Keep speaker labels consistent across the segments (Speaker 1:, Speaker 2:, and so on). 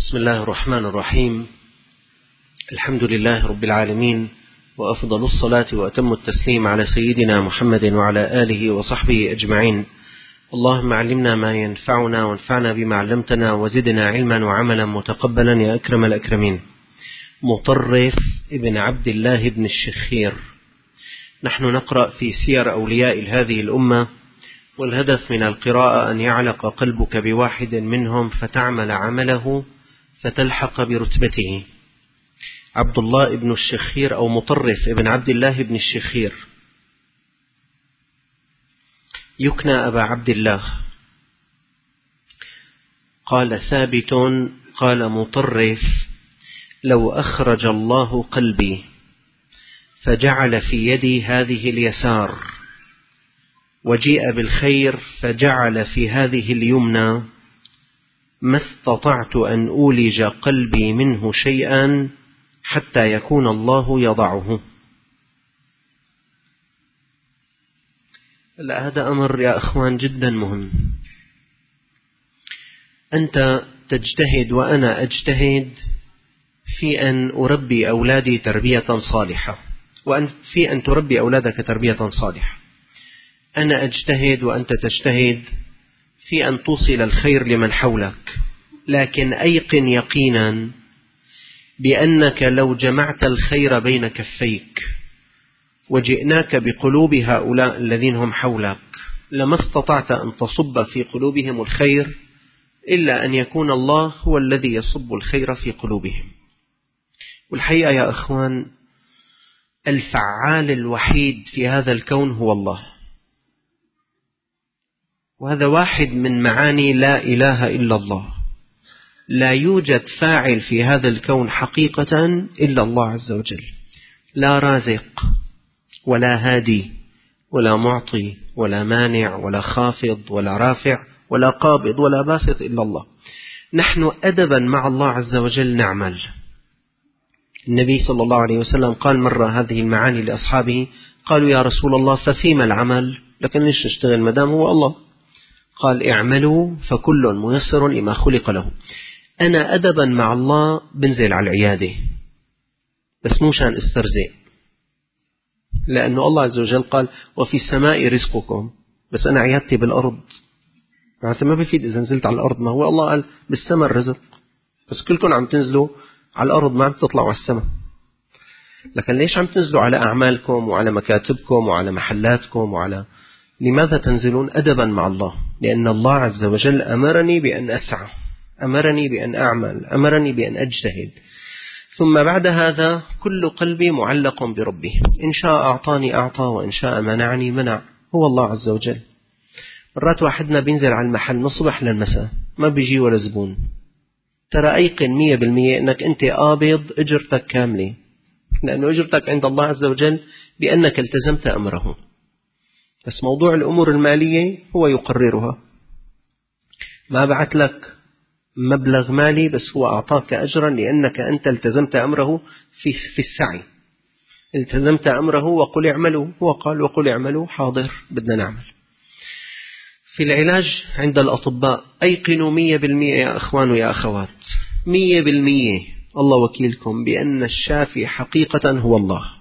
Speaker 1: بسم الله الرحمن الرحيم. الحمد لله رب العالمين، وأفضل الصلاة وأتم التسليم على سيدنا محمد وعلى آله وصحبه أجمعين. اللهم علمنا ما ينفعنا وانفعنا بما علمتنا وزدنا علما وعملا متقبلا يا أكرم الأكرمين. مطرف ابن عبد الله بن الشخير. نحن نقرأ في سير أولياء هذه الأمة، والهدف من القراءة أن يعلق قلبك بواحد منهم فتعمل عمله فتلحق برتبته. عبد الله بن الشخير أو مطرف ابن عبد الله بن الشخير يكنى أبا عبد الله. قال ثابت قال مطرف: لو أخرج الله قلبي فجعل في يدي هذه اليسار، وجيء بالخير فجعل في هذه اليمنى، ما استطعت أن أولج قلبي منه شيئا حتى يكون الله يضعه. هذا أمر يا أخوان جدا مهم. أنت تجتهد وأنا أجتهد في أن أربي أولادي تربية صالحة، وفي أن تربي أولادك تربية صالحة. أنا أجتهد وأنت تجتهد في أن توصل الخير لمن حولك، لكن أيقن يقينا بأنك لو جمعت الخير بين كفيك وجئناك بقلوب هؤلاء الذين هم حولك لما استطعت أن تصب في قلوبهم الخير، إلا أن يكون الله هو الذي يصب الخير في قلوبهم. والحقيقة يا أخوان، الفعال الوحيد في هذا الكون هو الله، وهذا واحد من معاني لا إله إلا الله. لا يوجد فاعل في هذا الكون حقيقة إلا الله عز وجل. لا رازق ولا هادي ولا معطي ولا مانع ولا خافض ولا رافع ولا قابض ولا باسط إلا الله. نحن أدبا مع الله عز وجل نعمل. النبي صلى الله عليه وسلم قال مرة هذه المعاني لأصحابه، قالوا: يا رسول الله ففيما العمل؟ لكن ليش نشتغل مدام هو الله؟ قال: اعملوا فكل ميسر لما خلق له. أنا أدبا مع الله بنزل على العيادة، بس مو شان استرزق، لأنه الله عز وجل قال: وفي السماء رزقكم، بس أنا عيادتي بالأرض. معناته ما بفيد إذا نزلت على الأرض، ما هو الله قال بالسماء الرزق، بس كلكم عم تنزلوا على الأرض، ما عم تطلعوا على السماء. لكن ليش عم تنزلوا على أعمالكم وعلى مكاتبكم وعلى محلاتكم لماذا تنزلون؟ أدبا مع الله، لأن الله عز وجل أمرني بأن أسعى، أمرني بأن أعمل، أمرني بأن أجتهد. ثم بعد هذا كل قلبي معلق بربه، إن شاء أعطاني أعطى وإن شاء منعني منع، هو الله عز وجل. مرات واحدنا بينزل على المحل من الصبح للمساء ما بيجي ولا زبون. ترى أيقن 100% أنك أنت قابض أجرتك كاملة، لأنه أجرتك عند الله عز وجل بأنك التزمت أمره، بس موضوع الأمور المالية هو يقررها. ما بعت لك مبلغ مالي، بس هو أعطاك أجرا لأنك أنت التزمت أمره في السعي. التزمت أمره وقل اعملوا، هو قال: وقل اعملوا، حاضر بدنا نعمل. في العلاج عند الأطباء أيقنوا 100% يا أخوان ويا أخوات، 100% الله وكيلكم بأن الشافي حقيقة هو الله.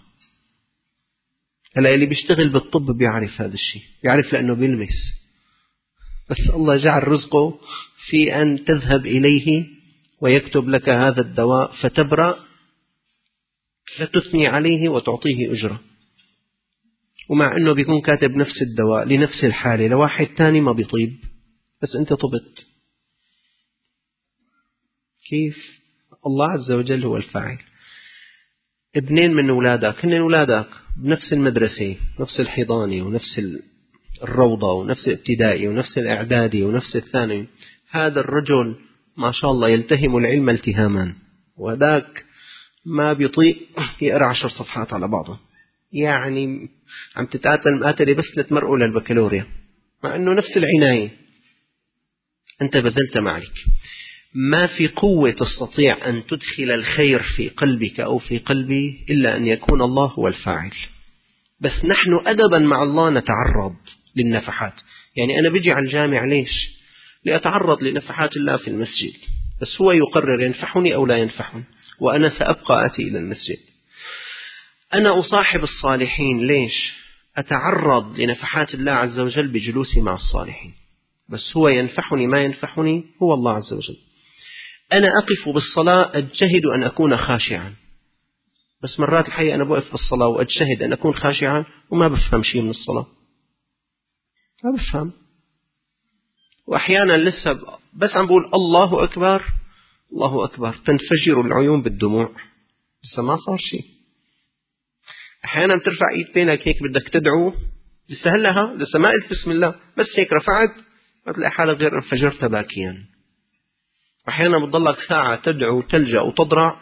Speaker 1: هلا اللي بيشتغل بالطب بيعرف هذا الشيء، بيعرف لأنه بيلمس، بس الله جعل رزقه في أن تذهب إليه ويكتب لك هذا الدواء فتبرأ، فتثني عليه وتعطيه أجرة، ومع أنه بيكون كاتب نفس الدواء لنفس الحالة لواحد تاني ما بيطيب، بس أنت طبت. كيف؟ الله عز وجل هو الفاعل. ابنين من أولادك، هن أولادك بنفس المدرسة، نفس الحضانة ونفس الروضة ونفس الابتدائي ونفس الإعدادي ونفس الثانوي. هذا الرجل ما شاء الله يلتهم العلم التهاما، وذاك ما بيطيق يقرأ 10 صفحات على بعضه، يعني عم تتقاتل مقاتلة بس لتمرقوا للبكالوريا، مع أنه نفس العناية. أنت بذلت معك. ما في قوة تستطيع أن تدخل الخير في قلبك أو في قلبي إلا أن يكون الله هو الفاعل. بس نحن أدبا مع الله نتعرض للنفحات. يعني أنا بيجي على الجامع ليش؟ لأتعرض لنفحات الله في المسجد، بس هو يقرر ينفحني أو لا ينفحني، وأنا سأبقى آتي إلى المسجد. أنا أصاحب الصالحين. ليش؟ أتعرض لنفحات الله عز وجل بجلوسي مع الصالحين، بس هو ينفحني ما ينفحني هو الله عز وجل. أنا أقف بالصلاة أجتهد أن أكون خاشعا، بس مرات الحقيقة أنا بقف بالصلاة وأجتهد أن أكون خاشعا وما بفهم شيء من الصلاة، ما بفهم. وأحيانا لسه بس عم بقول الله أكبر الله أكبر تنفجر العيون بالدموع، لسه ما صار شيء. أحيانا ترفع إيد بينك هيك بدك تدعو، لسه هلها لسه ما قلت بسم الله، بس هيك رفعت بتلاقي حالك غير انفجرت باكيا. أحيانا بتضلك ساعة تدعو تلجأ وتضرع،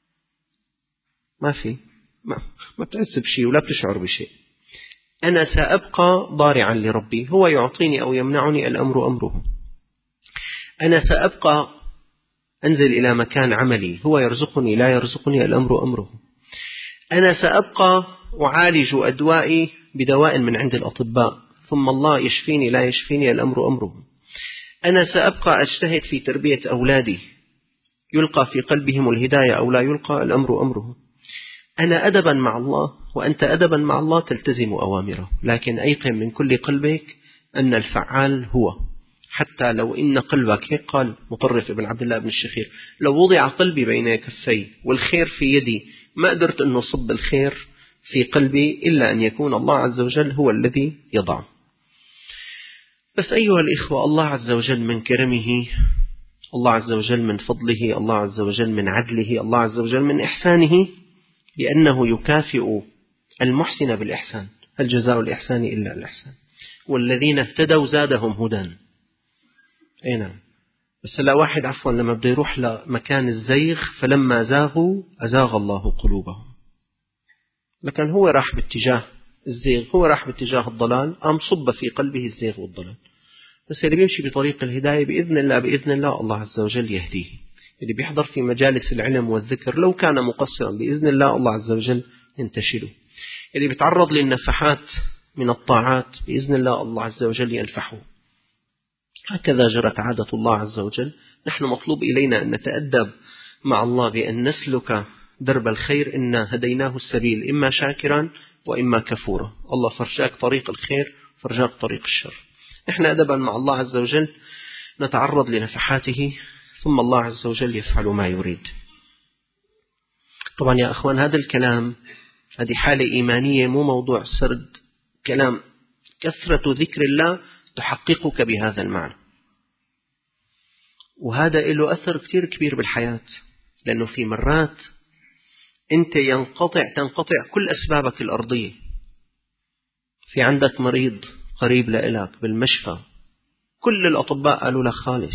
Speaker 1: ما في ما بتحس بشيء ولا بتشعر بشيء. أنا سأبقى ضارعا لربي، هو يعطيني أو يمنعني، الأمر أمره. أنا سأبقى أنزل إلى مكان عملي، هو يرزقني لا يرزقني، الأمر أمره. أنا سأبقى أعالج أدوائي بدواء من عند الأطباء، ثم الله يشفيني لا يشفيني، الأمر أمره. أنا سأبقى أجتهد في تربية أولادي، يلقى في قلبهم الهداية أو لا يلقى، الأمر أمره. أنا أدبا مع الله وأنت أدبا مع الله تلتزم أوامره، لكن أيقن من كل قلبك أن الفعال هو. حتى لو إن قلبك، هيك قال مطرف بن عبد الله بن الشخير، لو وضع قلبي بين كفي والخير في يدي ما قدرت أن أصب الخير في قلبي إلا أن يكون الله عز وجل هو الذي يضع. بس أيها الإخوة، الله عز وجل من كرمه، الله عز وجل من فضله، الله عز وجل من عدله، الله عز وجل من إحسانه، لأنه يكافئ المحسن بالإحسان. هل جزاء الإحسان إلا الإحسان؟ والذين اهتدوا زادهم هدى. أي نعم. بس لا واحد عفوا لما بده يروح لمكان الزيغ، فلما زاغوا أزاغ الله قلوبهم. لكن هو راح باتجاه الزيغ، هو راح باتجاه الضلال، قام صب في قلبه الزيغ والضلال. بس اللي بيمشي بطريق الهداية بإذن الله بإذن الله الله عز وجل يهديه. اللي بيحضر في مجالس العلم والذكر لو كان مقصرا بإذن الله الله عز وجل ينتشله. اللي بيتعرض للنفحات من الطاعات بإذن الله الله عز وجل ينفحه. هكذا جرت عادة الله عز وجل. نحن مطلوب إلينا أن نتأدب مع الله بأن نسلك درب الخير، إنا هديناه السبيل إما شاكرا وإما كفورا. الله فرجاك طريق الخير، فرجاك طريق الشر. نحن أدبا مع الله عز وجل نتعرض لنفحاته، ثم الله عز وجل يفعل ما يريد. طبعا يا أخوان هذا الكلام، هذه حالة إيمانية، مو موضوع سرد كلام. كثرة ذكر الله تحققك بهذا المعنى، وهذا له أثر كتير كبير بالحياة. لأنه في مرات أنت تنقطع كل أسبابك الأرضية. في عندك مريض قريب لإلك بالمشفى، كل الأطباء قالوا لك خالص،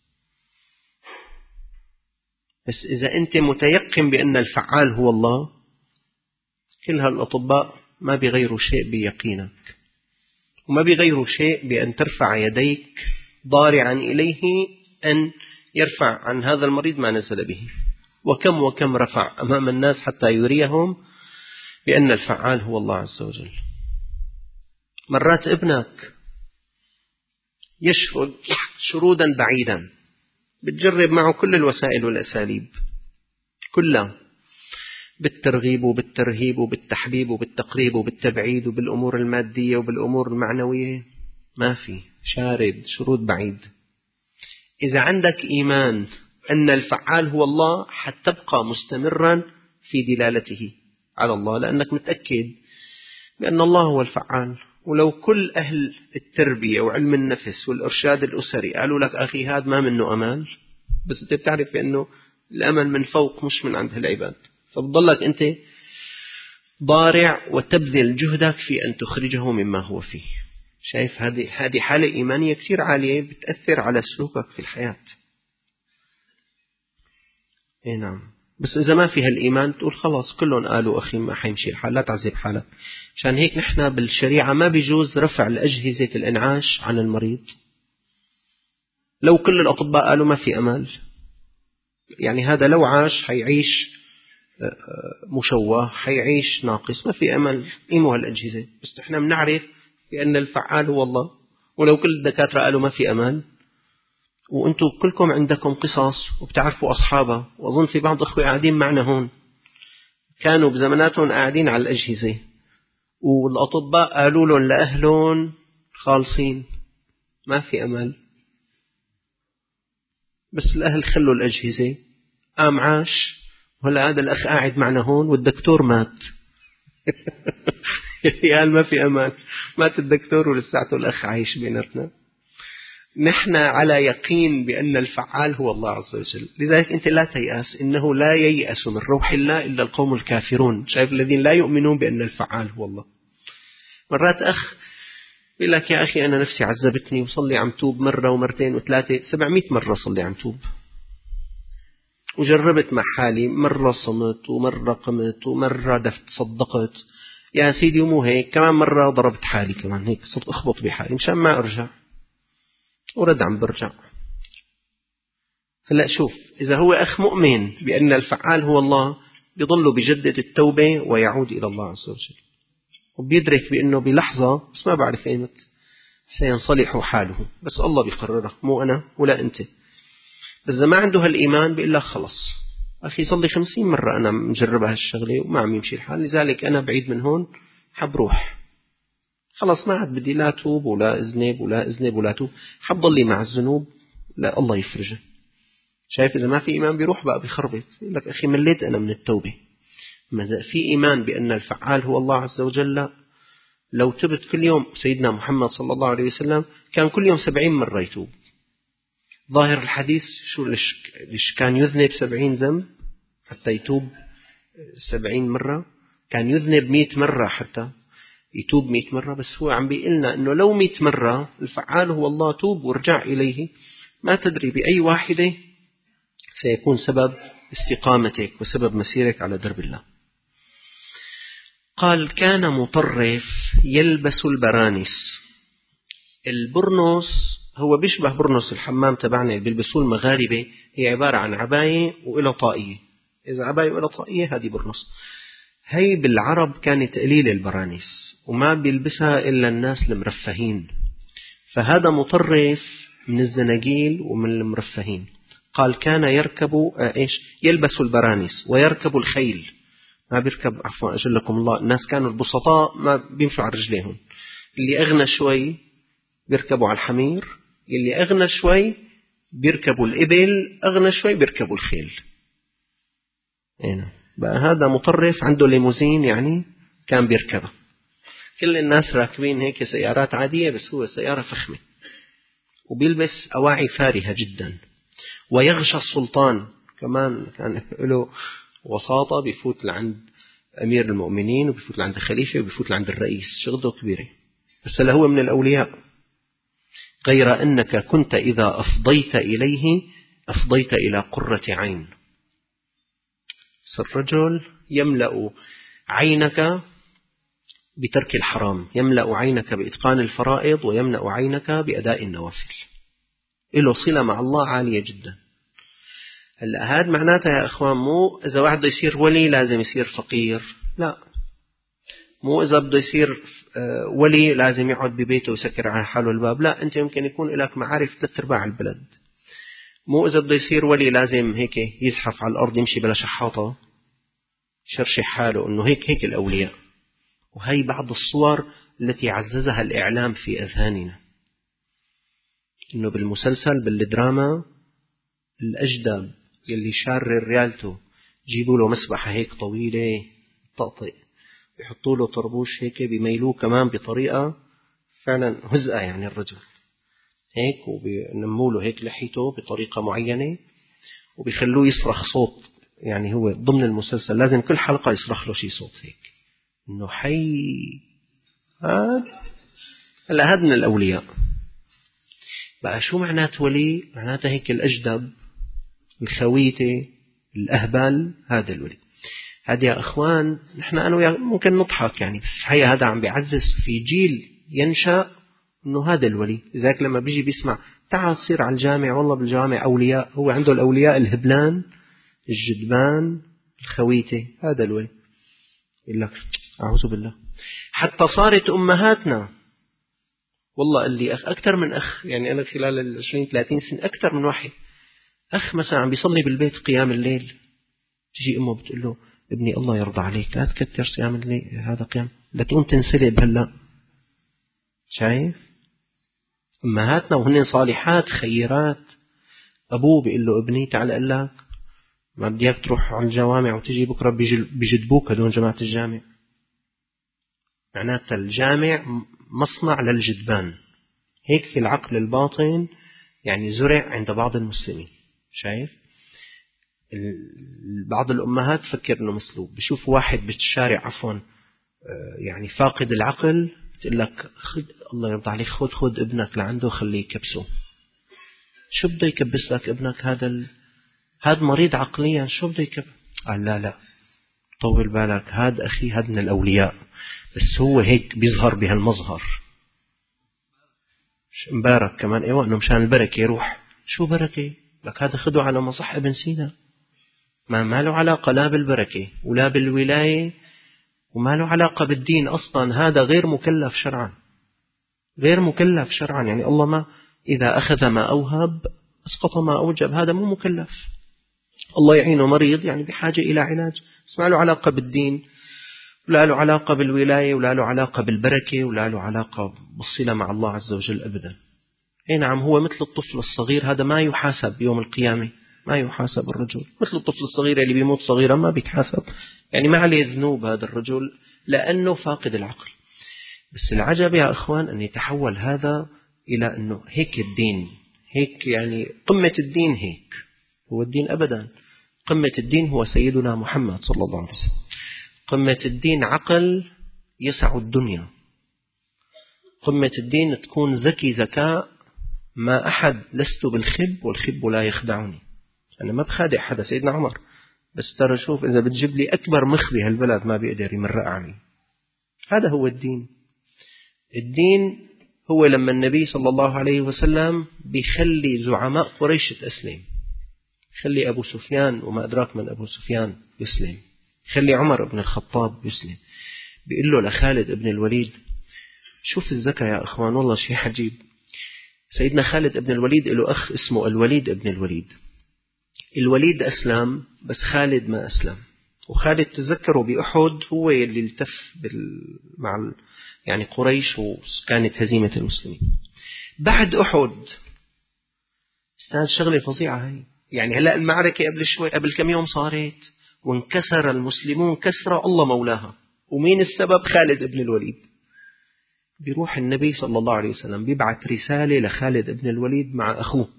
Speaker 1: بس إذا أنت متيقن بأن الفعال هو الله، كل هالأطباء ما بيغيروا شيء بيقينك، وما بيغيروا شيء بأن ترفع يديك ضارعا إليه أن يرفع عن هذا المريض ما نزل به. وكم رفع أمام الناس حتى يريهم بأن الفعال هو الله عز وجل. مرات ابنك يشرد شرودا بعيدا، بتجرب معه كل الوسائل والأساليب كلها، بالترغيب وبالترهيب وبالتحبيب وبالتقريب وبالتبعيد وبالأمور المادية وبالأمور المعنوية، ما في، شارد شرود بعيد. إذا عندك إيمان أن الفعال هو الله حتبقى مستمرا في دلالته على الله، لأنك متأكد بأن الله هو الفعال. ولو كل أهل التربية وعلم النفس والإرشاد الأسري قالوا لك أخي هذا ما منه أمان، بس أنت بتعرف بأنه الأمل من فوق مش من عند العباد، فبضلك أنت ضارع وتبذل جهدك في أن تخرجه مما هو فيه. شايف هذه حالة إيمانية كثير عالية بتأثر على سلوكك في الحياة. إيه نعم. بس إذا ما فيها الإيمان تقول خلاص كلهم قالوا أخي ما حيمشي الحال، لا تعذب حالك. عشان هيك نحن بالشريعة ما بيجوز رفع الأجهزة الإنعاش عن المريض. لو كل الأطباء قالوا ما في أمل، يعني هذا لو عاش حيعيش مشوه، حيعيش ناقص، ما في أمل، قيموا هالأجهزة. بس نحن بنعرف بأن الفعال هو الله، ولو كل الدكاترة قالوا ما في أمل وأنتم كلكم عندكم قصص وبتعرفوا أصحابها، وأظن في بعض أخوة قاعدين معنا هون كانوا بزماناتهم قاعدين على الأجهزة، والأطباء قالوا لهم لأهلهم خالصين ما في أمل، بس الأهل خلوا الأجهزة، قام عاش، وهلا هذا الأخ قاعد معنا هون والدكتور مات. قال ما في أمان، مات الدكتور ولساته الأخ عايش بيناتنا. نحن على يقين بأن الفعال هو الله عز وجل، لذلك أنت لا تيأس، إنه لا ييأس من روح الله إلا القوم الكافرون. شايف الذين لا يؤمنون بأن الفعال هو الله. مرات أخ يقول لك يا أخي أنا نفسي عذبتني وصلي عم توب مرة ومرتين وثلاثة 700 مرة صلي عم توب، وجربت مع حالي، مرة صمت ومرة قمت ومرة دفت صدقت، يا سيدي ومو هيك كمان مرة ضربت حالي كمان هيك صرت أخبط بحالي مشان ما أرجع، ورد عم برجع. هلأ شوف، إذا هو أخ مؤمن بأن الفعال هو الله بيظل بجدد التوبة ويعود إلى الله عز وجل، وبيدرك بأنه بلحظة بس ما بعرف أيمت سينصلح حاله، بس الله بيقررها مو أنا ولا أنت. بس إذا ما عنده هالإيمان بيقول لك خلص أخي صلي 50 مرة أنا مجربها هالشغلة وما عم يمشي الحال، لذلك أنا بعيد من هون حبروح، خلص ما عاد بدي لا توب ولا أذنب ولا أذنب ولا توب، حبضلي مع الذنوب لا الله يفرجه. شايف إذا ما في إيمان بيروح بقى بيخربط، يقول لك أخي مليت أنا من التوبة. ماذا في إيمان بأن الفعال هو الله عز وجل، لا. لو تبت كل يوم، سيدنا محمد صلى الله عليه وسلم كان كل يوم 70 مرة يتوب. ظاهر الحديث شو ليش كان يذنب 70 ذنب حتى يتوب 70 مرة، كان يذنب 100 مرة حتى يتوب 100 مرة. بس هو عم بيقلنا أنه لو 100 مرة الفعال هو الله توب وارجع إليه، ما تدري بأي واحدة سيكون سبب استقامتك وسبب مسيرك على درب الله. قال كان مطرف يلبس البرانس. البرنس هو بيشبه برنس الحمام تبعنا اللي بيلبسوه المغاربة، هي عبارة عن عباية وإلى طاقية، إذا عباية وإلى طاقية هذه برنس. هي بالعرب كانت قليلة البرانس وما بيلبسها إلا الناس المرفهين، فهذا مطرف من الزناجيل ومن المرفهين. قال كان يركب يلبس البرانس ويركب الخيل، ما بيركب عفوا أجلكم الله، الناس كانوا البسطاء ما بيمشوا على رجليهم، اللي أغنى شوي بيركبوا على الحمير، اللي أغنى شوي بيركبوا الإبل، أغنى شوي بيركبوا الخيل. هنا بقى هذا مطرف عنده ليموزين يعني كان بيركبه. كل الناس راكبين هيك سيارات عادية، بس هو سيارة فخمة، وبيلبس أواعي فارهة جدا، ويغشى السلطان كمان، كان له وساطة، بيفوت لعند أمير المؤمنين وبيفوت لعند الخليفة وبيفوت لعند الرئيس، شغلته كبيرة. بس هو من الأولياء، غير أنك كنت إذا أفضيت إليه أفضيت إلى قرة عين. الرجل يملأ عينك بترك الحرام، يملأ عينك بإتقان الفرائض، ويملأ عينك بأداء النوافل، له صلة مع الله عالية جدا. هلا هذا معناتها يا أخوان مو إذا واحد بده يصير ولي لازم يصير فقير، لا. مو إذا بده يصير ولي لازم يقعد ببيته ويسكر على حاله الباب، لا. أنت يمكن يكون لك معارف 3/4 البلد. مو إذا بده يصير ولي لازم هيك يزحف على الأرض يمشي بلا شحاطة شرشح حاله، إنه هيك الأولياء. وهي بعض الصور التي عززها الإعلام في أذهاننا، إنه بالمسلسل بالدراما الأجدب يلي شارر ريالته جيبوا له مسبحة هيك طويلة طقطق، بيحطوا له طربوش هيك بيميلوه كمان بطريقة فعلا هزأة يعني الرجل هيك، وبينموا له هيك لحيته بطريقة معينة، وبيخلوه يصرخ صوت، يعني هو ضمن المسلسل لازم كل حلقة يصرخ له شيء صوت هيك إنه حي. هلا هذا من الأولياء. بقى شو معنات ولي؟ معناته هيك الأجدب الخويته الأهبل، هذا الولي. هذا يا أخوان نحن أنا وياه ممكن نضحك يعني، بس الحقيقة هذا عم بيعزز في جيل ينشأ إنه هذا الولي. لذلك لما بيجي بيسمع تعال تصير على الجامع، والله بالجامع أولياء، هو عنده الأولياء الهبلان الجدبان الخويته، هذا الولي. يقول لك أعوذ بالله. حتى صارت أمهاتنا والله قال لي أكثر من أخ، يعني أنا خلال 20-30 سنة أكثر من واحد، أخ مثلا عم بيصلي بالبيت قيام الليل، تجي أمه بتقول له ابني الله يرضى عليك لا تكتر صيام الليل، هذا قيام لا تقوم تنسلب هلا. شايف أمهاتنا وهن صالحات خيرات، أبوه بيقول له ابني تعال أقول لك ما بدي اياك تروح على الجوامع وتجي بكرة بيجدبوك هدول جماعة الجامع. معناتها الجامع مصنع للجدبان، هيك في العقل الباطن يعني زرع عند بعض المسلمين. شايف بعض الأمهات تفكر إنه مسلوب، بشوف واحد بالشارع عفوا يعني فاقد العقل بتقول لك خذ الله يرضى عليك خذ ابنك لعنده خليه يكبسه. شو بده يكبس لك ابنك؟ هذا مريض عقليا، شو بده يكبس؟ قال لا طول بالك، هذا أخي هذا من الأولياء، بس هو هيك بيظهر بهالمظهر. مبارك كمان ايوه انه مشان البركة يروح. شو بركة؟ لك هذا خده على مصح ابن سينا، ما له علاقة لا بالبركة ولا بالولاية وما له علاقة بالدين أصلا. هذا غير مكلف شرعا، غير مكلف شرعا. يعني الله ما إذا أخذ ما أوهب أسقط ما أوجب، هذا مو مكلف. الله يعينه مريض يعني بحاجة إلى علاج، بس ما له علاقة بالدين ولا له علاقة بالولاية ولا له علاقة بالبركة ولا له علاقة بالصلة مع الله عز وجل أبدا. أي نعم هو مثل الطفل الصغير، هذا ما يحاسب يوم القيامة، ما يحاسب الرجل مثل الطفل الصغير اللي بيموت صغيرا ما بيتحاسب، يعني ما عليه ذنوب هذا الرجل لأنه فاقد العقل. بس العجب يا أخوان أن يتحول هذا إلى أنه هيك الدين، هيك يعني قمة الدين هيك. هو الدين أبدا، قمة الدين هو سيدنا محمد صلى الله عليه وسلم. قمة الدين عقل يسع الدنيا، قمة الدين تكون ذكي ذكاء ما أحد لست بالخب والخب لا يخدعني. أنا ما بخادع حدا، سيدنا عمر، بس ترى شوف إذا بتجيب لي أكبر مخ بهالبلد ما بيقدر يمرق عني. هذا هو الدين. الدين هو لما النبي صلى الله عليه وسلم بيخلي زعماء قريش تسلم، خلي أبو سفيان وما أدراك من أبو سفيان يسلم، خلي عمر بن الخطاب يسلم، بيقول له لخالد بن الوليد. شوف الذكاء يا أخوان والله شيء عجيب. سيدنا خالد بن الوليد له أخ اسمه الوليد بن الوليد. الوليد أسلم بس خالد ما أسلم. وخالد تذكروا بأحد هو اللي التف مع يعني قريش وكانت هزيمة المسلمين. بعد أحد استاذ شغلة فظيعة هاي، يعني هلأ المعركة قبل كم يوم صارت وانكسر المسلمون كسرة الله مولاها، ومين السبب؟ خالد بن الوليد. بيروح النبي صلى الله عليه وسلم بيبعث رسالة لخالد بن الوليد مع أخوه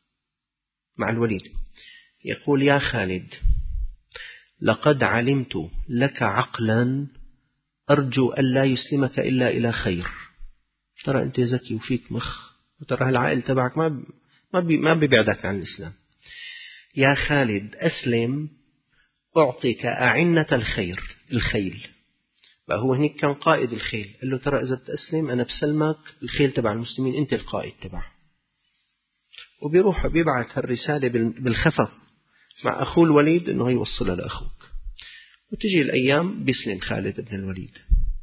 Speaker 1: مع الوليد، يقول يا خالد لقد علمت لك عقلا أرجو أن لا يسلمك إلا إلى خير. ترى أنت ذكي وفيك مخ، وترى العائل تبعك ما بيبعدك عن الإسلام. يا خالد أسلم أعطيك أعنة الخيل. فهو هناك كان قائد الخيل، قال له ترى إذا بتأسلم أنا بسلمك الخيل تبع المسلمين، أنت القائد تبعه. وبيروح بيبعث هالرسالة بالخفا مع أخوه الوليد أنه يوصلها لأخوك. وتجي الأيام بيسلم خالد بن الوليد.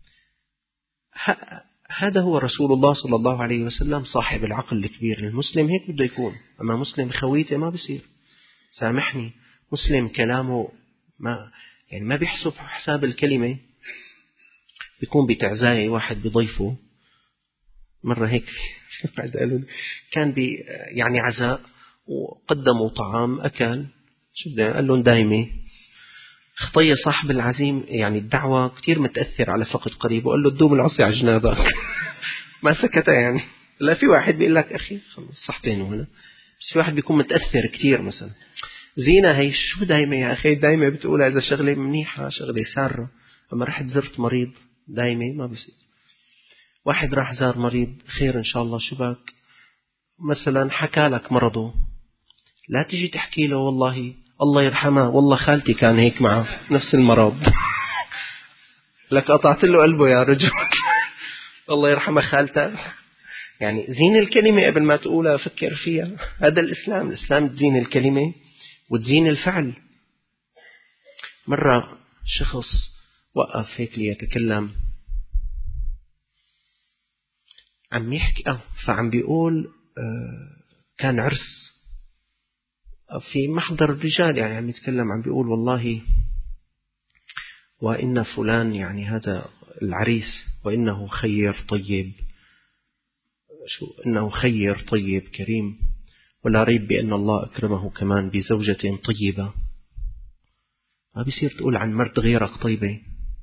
Speaker 1: هذا هو رسول الله صلى الله عليه وسلم صاحب العقل الكبير. المسلم هيك بده يكون، أما مسلم خويته ما بيصير. سامحني، مسلم كلامه ما بيحسب حساب الكلمة. بيكون بتعزاية واحد بضيفه مرة هيك كان يعني عزاء وقدموا طعام أكل، شو بده قال لهم دايمة خطية صاحب العزيم يعني الدعوة كتير متأثر على فقد قريب، وقال له تدوم العصي على جنابك. ما سكت يعني. لا في واحد بيقول لك أخي خلص صحتين وهنا، بس في واحد بيكون متأثر كتير. مثلا زينة هي شو دايمة يا أخي؟ دايمة بتقولها إذا شغلة منيحة شغلة سارة، أما رحت زرت مريض دايمة ما بيصير. واحد راح زار مريض خير إن شاء الله شو بك، مثلا حكى لك مرضه، لا تجي تحكي له والله الله يرحمه والله خالتي كان هيك معه نفس المرض. لك قطعت له قلبه يا رجل. الله يرحمه خالته. يعني زين الكلمة قبل ما تقولها فكر فيها. هذا الإسلام تزين الكلمة وتزين الفعل. مرة شخص وقف هيك ليتكلم عم يحكي فعم بيقول كان عرس في محضر الرجال، يعني عم يتكلم، عم بيقول والله وإن فلان، يعني هذا العريس، وإنه خير طيب، إنه خير طيب كريم، ولا ريب بأن الله أكرمه كمان بزوجة طيبة. ما بيصير تقول عن مرت غيرك طيبة.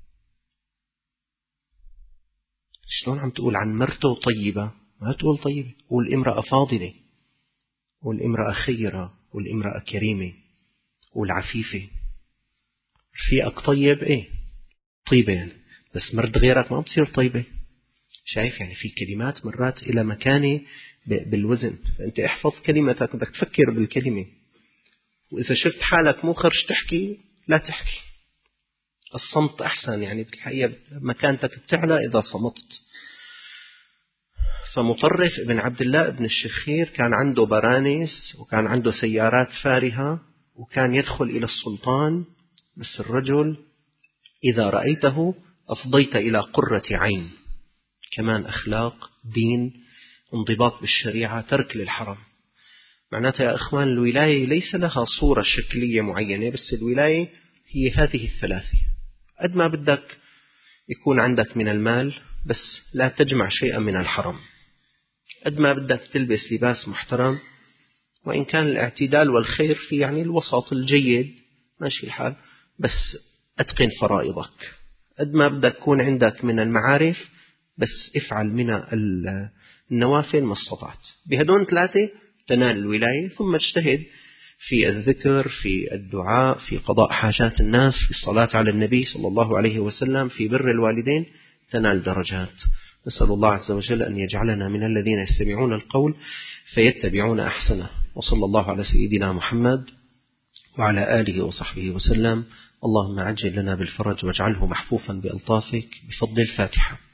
Speaker 1: شلون عم تقول عن مرته طيبة؟ ما تقول طيبة، قول امرأة فاضلة، قول امرأة خيرة، قول امرأة كريمة، قول عفيفة. رفيقك طيب، ايه طيبة يعني، بس مرت غيرك ما بتصير طيبة. شايف يعني في كلمات مرات إلى مكانة بالوزن، فأنت احفظ كلمتك، بدك تفكر بالكلمة، وإذا شفت حالك مو خرج تحكي لا تحكي. الصمت أحسن، يعني بالحقيقة مكانتك بتعلى إذا صمتت. فمطرف ابن عبد الله ابن الشخير كان عنده برانس وكان عنده سيارات فارهة، وكان يدخل إلى السلطان، بس الرجل إذا رأيته أفضيت إلى قرة عين. كمان أخلاق، دين، انضباط بالشريعة، ترك للحرام. معناتها يا إخوان الولاية ليس لها صورة شكلية معينة، بس الولاية هي هذه الثلاثة. قد ما بدك يكون عندك من المال، بس لا تجمع شيئا من الحرام. قد ما بدك تلبس لباس محترم، وإن كان الاعتدال والخير في يعني الوسط الجيد ماشي الحال، بس أتقن فرائضك. قد ما بدك يكون عندك من المعارف، بس افعل من النوافل ما استطعت. بهدون ثلاثة تنال الولاية، ثم اجتهد في الذكر، في الدعاء، في قضاء حاجات الناس، في الصلاة على النبي صلى الله عليه وسلم، في بر الوالدين، تنال درجات. نسأل الله عز وجل أن يجعلنا من الذين يستمعون القول فيتبعون أحسنه. وصلى الله على سيدنا محمد وعلى آله وصحبه وسلم. اللهم عجل لنا بالفرج واجعله محفوفا بألطافك، بفضل الفاتحة.